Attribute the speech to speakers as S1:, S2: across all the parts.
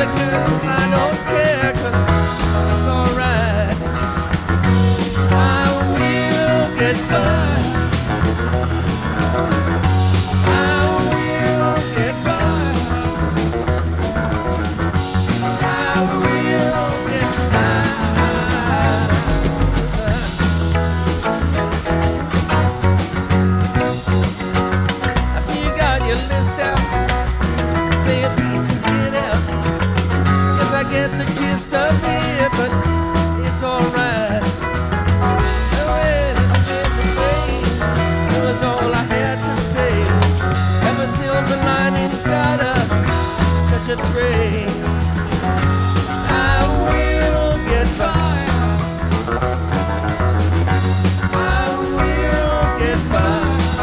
S1: guess I don't care, 'cause it's alright. I will get by. I will get by. I will get by. I see you got your list out. Say a piece and get out. Guess I get the gist of it, but it's alright. That was all I had to say. Every silver lining's got a touch of gray. I will get by. I will get by.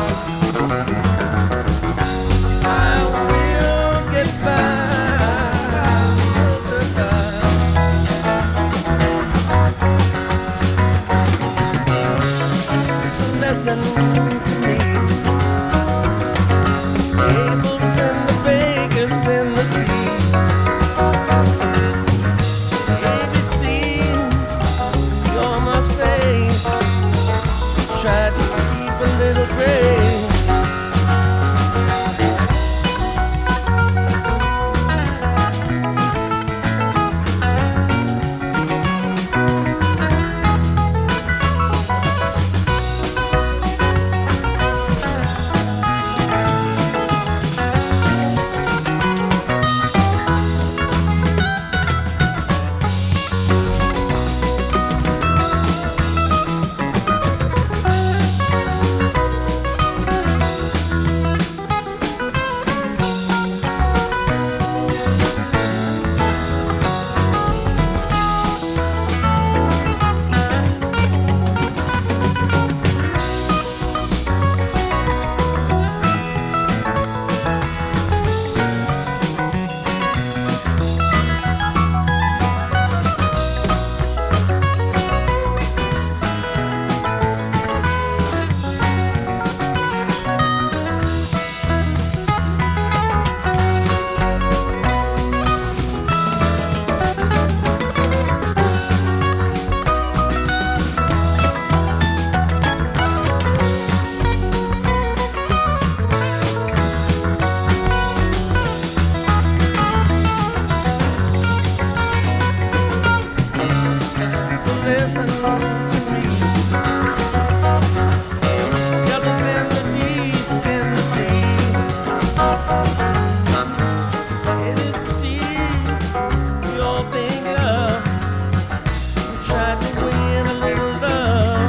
S1: I will get by. It's a lesson to me. Tables and the bakers and the tea. ABC's you're my face. Try to keep a little grace. Listen to me. Devils and the beast and the thief. And it seems we all think love. We tried to win a little love.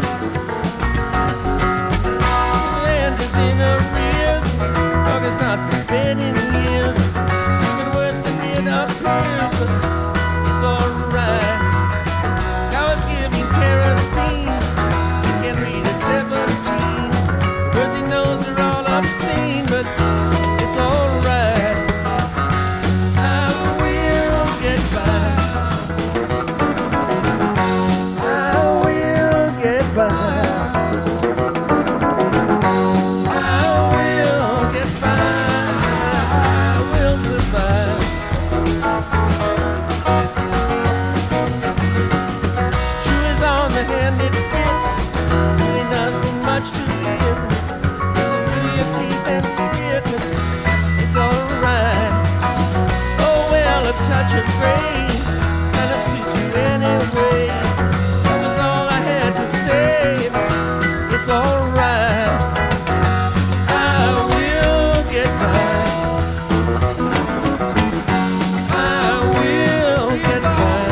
S1: The land is in arrears. Dog has not been fed in years. Even worse than it appears, but it's alright. Giving kerosene, he can read at 17. Birds he knows are all obscene, but it's alright. I will get by. I will get by. I will get by. I will survive. The hand it fits, really nothing much to give. Listen through your teeth and spit, it's alright. Oh well, a touch of gray kinda suits you anyway. That was all I had to say. It's alright. I will get by. I will get by.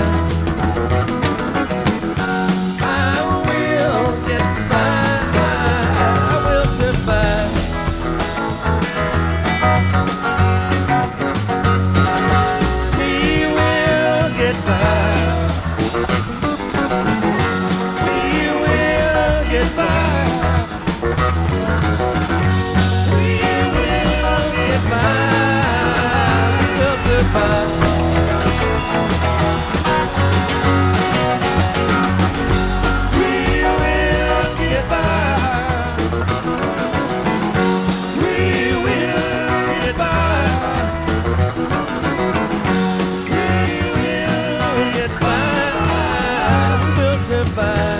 S1: goodbye.